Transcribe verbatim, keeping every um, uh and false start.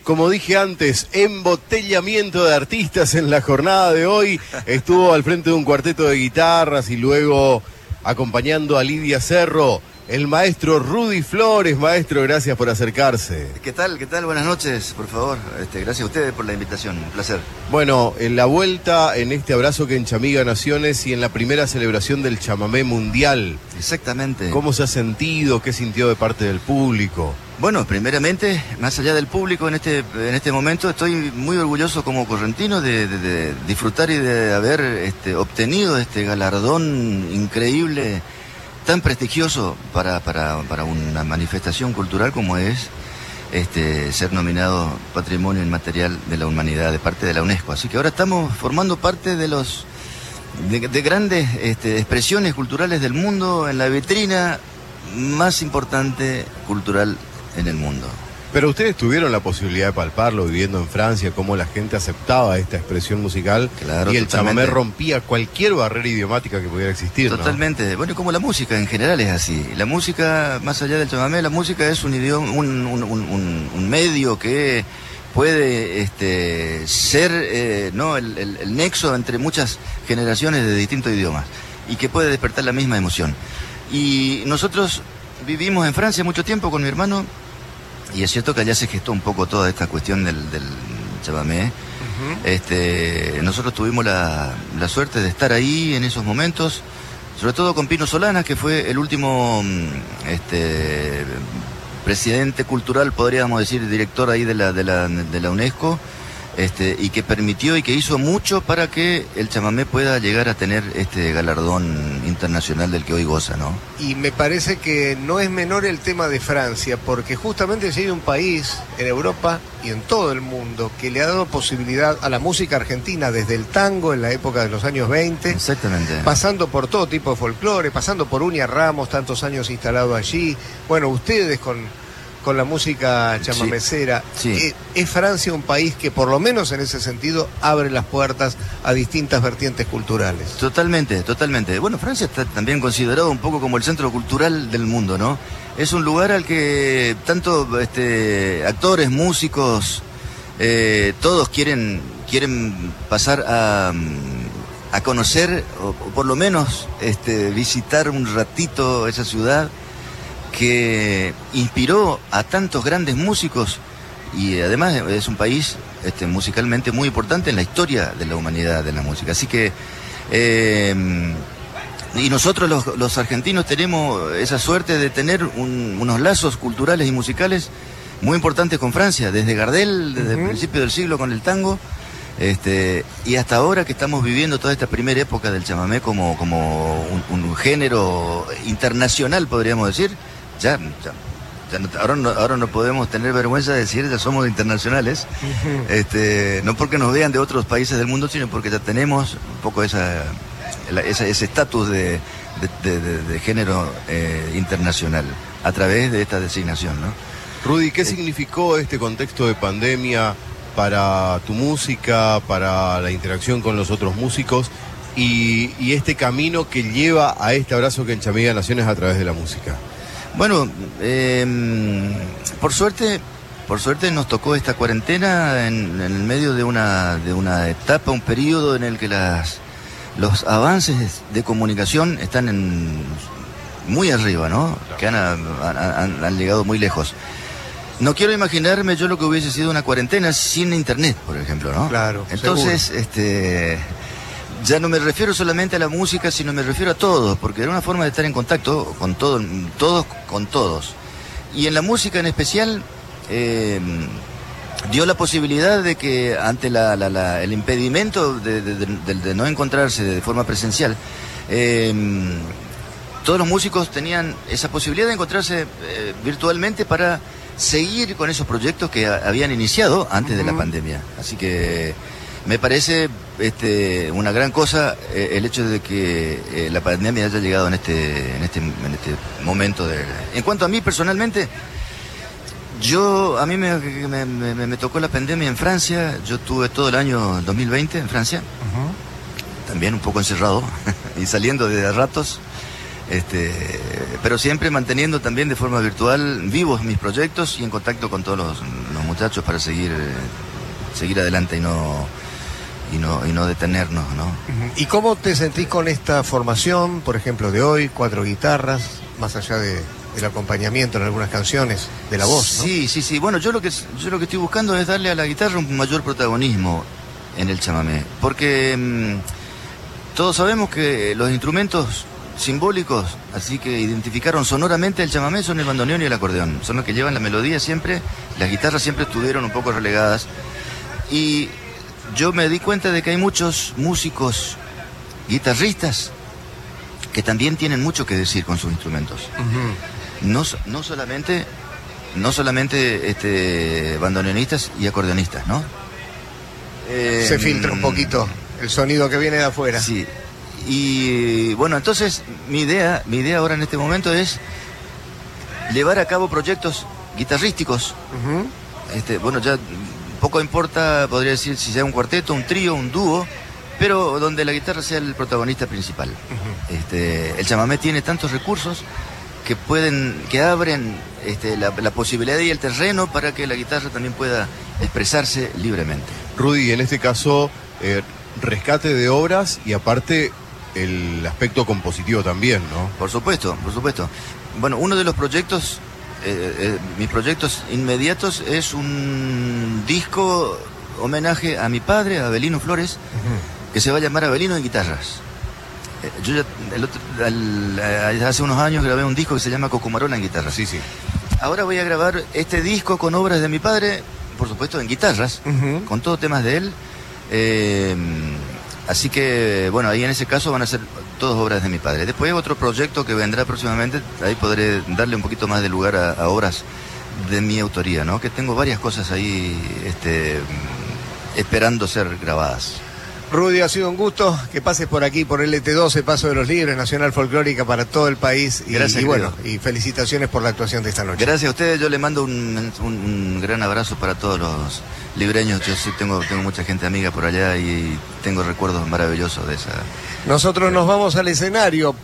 Como dije antes, embotellamiento de artistas en la jornada de hoy. Estuvo al frente de un cuarteto de guitarras y luego acompañando a Lidia Cerro, el maestro Rudy Flores. Maestro, gracias por acercarse. ¿Qué tal? ¿Qué tal? Buenas noches, por favor. Este, gracias a ustedes por la invitación, un placer. Bueno, en la vuelta, en este abrazo que enchamiga naciones y en la primera celebración del chamamé mundial. Exactamente. ¿Cómo se ha sentido? ¿Qué sintió de parte del público? Bueno, primeramente, más allá del público en este en este momento, estoy muy orgulloso como correntino de, de, de disfrutar y de haber este, obtenido este galardón increíble, tan prestigioso para, para, para una manifestación cultural como es este, ser nominado Patrimonio Inmaterial de la Humanidad de parte de la UNESCO. Así que ahora estamos formando parte de los de, de grandes este, expresiones culturales del mundo en la vitrina más importante cultural en el mundo. Pero ustedes tuvieron la posibilidad de palparlo viviendo en Francia, cómo la gente aceptaba esta expresión musical. Claro, y el totalmente. chamamé rompía cualquier barrera idiomática que pudiera existir, ¿no? Totalmente. Bueno, como la música en general es así. La música, más allá del chamamé, la música es un idioma, un, un, un, un medio que puede este, ser eh, no el, el, el nexo entre muchas generaciones de distintos idiomas y que puede despertar la misma emoción. Y nosotros vivimos en Francia mucho tiempo con mi hermano. Y es cierto que allá se gestó un poco toda esta cuestión del, del chamamé. Uh-huh. Este, nosotros tuvimos la, la suerte de estar ahí en esos momentos, sobre todo con Pino Solanas, que fue el último este, presidente cultural, podríamos decir, director ahí de la, de la, de la UNESCO, este, y que permitió y que hizo mucho para que el chamamé pueda llegar a tener este galardón internacional del que hoy goza, ¿no? Y me parece que no es menor el tema de Francia, porque justamente si hay un país en Europa y en todo el mundo que le ha dado posibilidad a la música argentina desde el tango en la época de los años veinte, exactamente, pasando por todo tipo de folclore, pasando por Uña Ramos, tantos años instalado allí, bueno, ustedes con... con la música chamamecera, sí, sí. ¿Es, ¿es Francia un país que por lo menos en ese sentido abre las puertas a distintas vertientes culturales? Totalmente, totalmente. Bueno, Francia está también considerado un poco como el centro cultural del mundo, ¿no? Es un lugar al que tanto este, actores, músicos, eh, todos quieren, quieren pasar a, a conocer, o, o por lo menos este, visitar un ratito esa ciudad que inspiró a tantos grandes músicos y además es un país este, musicalmente muy importante en la historia de la humanidad de la música. Así que eh, y nosotros los, los argentinos tenemos esa suerte de tener un, unos lazos culturales y musicales muy importantes con Francia, desde Gardel, desde uh-huh. el principio del siglo con el tango, este, y hasta ahora que estamos viviendo toda esta primera época del chamamé como, como un, un género internacional, podríamos decir. Ya, ya, ya no, ahora, no, ahora no podemos tener vergüenza de decir ya somos internacionales, uh-huh. este, no porque nos vean de otros países del mundo, sino porque ya tenemos un poco esa, la, esa, ese estatus de, de, de, de género eh, internacional a través de esta designación, ¿no? Rudy, ¿qué eh, significó este contexto de pandemia para tu música, para la interacción con los otros músicos y, y este camino que lleva a este abrazo que enchamiga naciones a través de la música? Bueno, eh, por suerte, por suerte nos tocó esta cuarentena en, en el medio de una de una etapa, un periodo en el que las los avances de comunicación están en, muy arriba, ¿no? Claro. Que han, han, han llegado muy lejos. No quiero imaginarme yo lo que hubiese sido una cuarentena sin internet, por ejemplo, ¿no? Claro. Entonces, seguro. este. Ya no me refiero solamente a la música, sino me refiero a todos, porque era una forma de estar en contacto con todo, todos con todos. Y en la música en especial, eh, dio la posibilidad de que ante la, la, la, el impedimento de, de, de, de no encontrarse de forma presencial, eh, todos los músicos tenían esa posibilidad de encontrarse eh, virtualmente para seguir con esos proyectos que a, habían iniciado antes uh-huh. de la pandemia. Así que me parece este, una gran cosa eh, el hecho de que eh, la pandemia haya llegado en este, en este, en este momento. De... En cuanto a mí personalmente, yo a mí me, me, me, me tocó la pandemia en Francia. Yo tuve todo el año dos mil veinte en Francia, uh-huh. también un poco encerrado y saliendo de ratos. Este, pero siempre manteniendo también de forma virtual vivos mis proyectos y en contacto con todos los, los muchachos para seguir, seguir adelante y no, y no, y no detenernos, ¿no? ¿Y cómo te sentís con esta formación, por ejemplo, de hoy, cuatro guitarras, más allá de, del acompañamiento en algunas canciones, de la voz, ¿no? Sí, sí, sí. Bueno, yo lo que yo lo que estoy buscando es darle a la guitarra un mayor protagonismo en el chamamé, porque mmm, todos sabemos que los instrumentos simbólicos, así que identificaron sonoramente el chamamé, son el bandoneón y el acordeón, son los que llevan la melodía siempre. Las guitarras siempre estuvieron un poco relegadas, y yo me di cuenta de que hay muchos músicos guitarristas que también tienen mucho que decir con sus instrumentos. Uh-huh. no, no solamente no solamente este, bandoneonistas y acordeonistas, ¿no? Eh, Se filtra un poquito el sonido que viene de afuera. Sí. Y bueno, entonces mi idea, mi idea ahora en este momento es llevar a cabo proyectos guitarrísticos. Uh-huh. Este, bueno, ya poco importa, podría decir, si sea un cuarteto, un trío, un dúo, pero donde la guitarra sea el protagonista principal. Uh-huh. Este, el chamamé tiene tantos recursos que pueden, que abren este, la, la posibilidad y el terreno para que la guitarra también pueda expresarse libremente. Rudy, en este caso, eh, rescate de obras y aparte el aspecto compositivo también, ¿no? Por supuesto, por supuesto. Bueno, uno de los proyectos, eh, eh, mis proyectos inmediatos es un disco homenaje a mi padre, a Abelino Flores, uh-huh. que se va a llamar Abelino en guitarras. Eh, yo ya el otro, al, hace unos años grabé un disco que se llama Cocomarola en guitarras. Sí, sí. Ahora voy a grabar este disco con obras de mi padre, por supuesto en guitarras, uh-huh. con todos temas de él. Eh, así que, bueno, ahí en ese caso van a ser todas obras de mi padre. Después hay otro proyecto que vendrá próximamente, ahí podré darle un poquito más de lugar a, a obras de mi autoría, ¿no? Que tengo varias cosas ahí este, esperando ser grabadas. Rudy, ha sido un gusto que pases por aquí, por L T doce, Paso de los Libres, Nacional Folclórica para todo el país. Y, Gracias, y bueno, y felicitaciones por la actuación de esta noche. Gracias a ustedes, yo le mando un, un, un gran abrazo para todos los libreños. Yo sí tengo, tengo mucha gente amiga por allá y tengo recuerdos maravillosos de esa. Nosotros nos vamos al escenario.